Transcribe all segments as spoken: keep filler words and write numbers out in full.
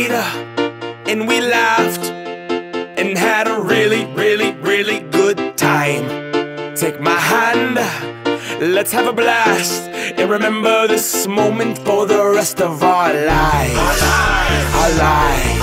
cried, and we laughed, and had a really, really, really good time. Take my hand, let's have a blast, and remember this moment for the rest of our lives. Our lives, our lives,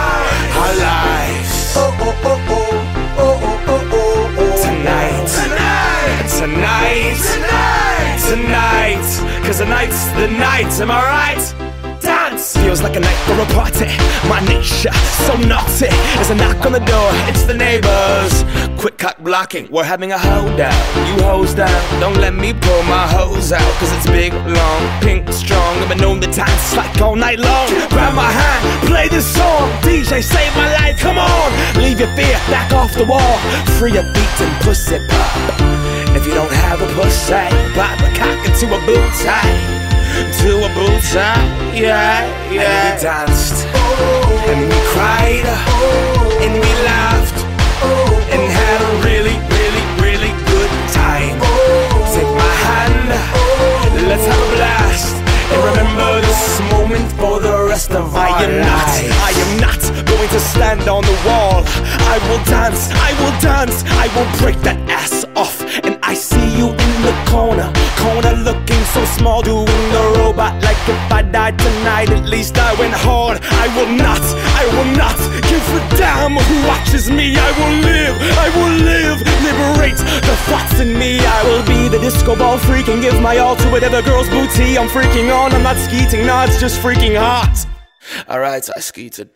our lives. Oh, oh, oh, oh, oh, oh, oh, oh. Tonight, tonight, tonight, tonight, tonight, cause tonight's the night, am I right? Dance! Feels like a night for a party. My nature, so naughty. There's a knock on the door, it's the neighbors. Quick cock blocking, we're having a holdout. You hose down, don't let me pull my hose out, cause it's big, long, pink, strong. I've been known to dance like all night long. Grab my hand, play this song. D J, save my life, come on. Leave your fear, back off the wall. Free your beat and pussy pop. If you don't have a pussy, pop a cock into a boot tie. To a boot tie, yeah, yeah. And we danced, oh, and we cried, oh, and we laughed, oh, and had a really, really, really good time. Oh, take my hand, oh, let's have a blast, and remember this moment for the rest of our I am lives. Not, I am not going to stand on the wall. I will dance, I will dance, I will break that ass off. And I see you in the corner, corner looking so small, doing the robot like if I died tonight, at least I went hard. I will not, I will not give a damn who watches me. I will live, I will live, liberate the thoughts in me. I will be the disco ball freak and give my all to whatever girl's booty I'm freaking on. I'm not skeeting, nah, it's just freaking hot. Alright, I skeeted.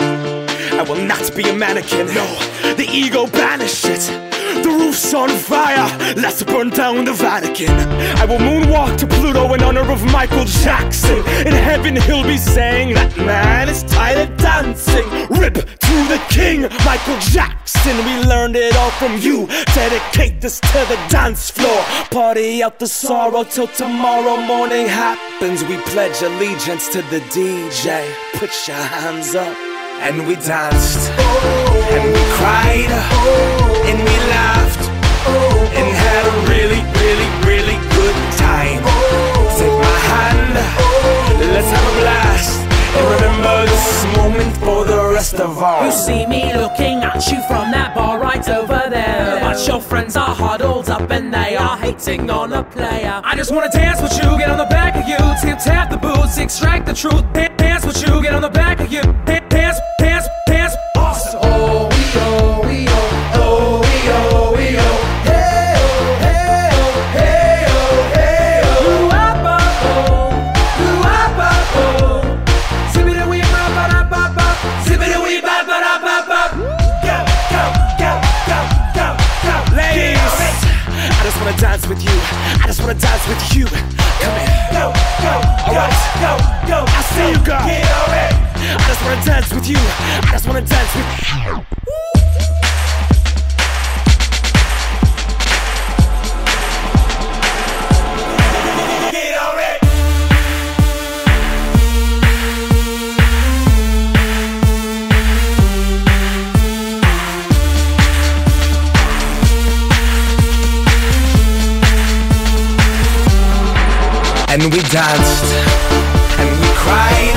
I will not be a mannequin, no, the ego banish it. The roof's on fire, let's burn down the Vatican. I will moonwalk to Pluto in honor of Michael Jackson. In heaven he'll be saying, that man is tired of dancing. Rip to the king, Michael Jackson. We learned it all from you. Dedicate this to the dance floor. Party out the sorrow till tomorrow morning happens. We pledge allegiance to the D J. Put your hands up. And we danced, oh, and we cried, oh, and we laughed, oh, and had a really, really, really good time. Oh, take my hand, oh, let's have a blast, and remember this moment for the rest of our lives. You see me looking at you from that bar right over there, but your friends are huddled up and they are hating on a player. I just wanna dance with you, get on the back of you, tip tap the boots, extract the truth. Dance with you, get on the back of you, dance, dance, dance, awesome. Oh, we oh, we oh, oh, we oh, we oh, hey oh, hey oh, hey oh, hey oh, ooh ah ba oh, ooh ah ba oh, zippity da wee ba ba da ba ba, zippity da wee ba ba da ba ba. Go, go, go, go, go, go, ladies. I just wanna dance with you. I just wanna dance with you. Come here. Go, go, all right. go, go. I see you, girl. Get on it. I just wanna dance with you. I just wanna dance with you. Get on it. And we danced, and we cried,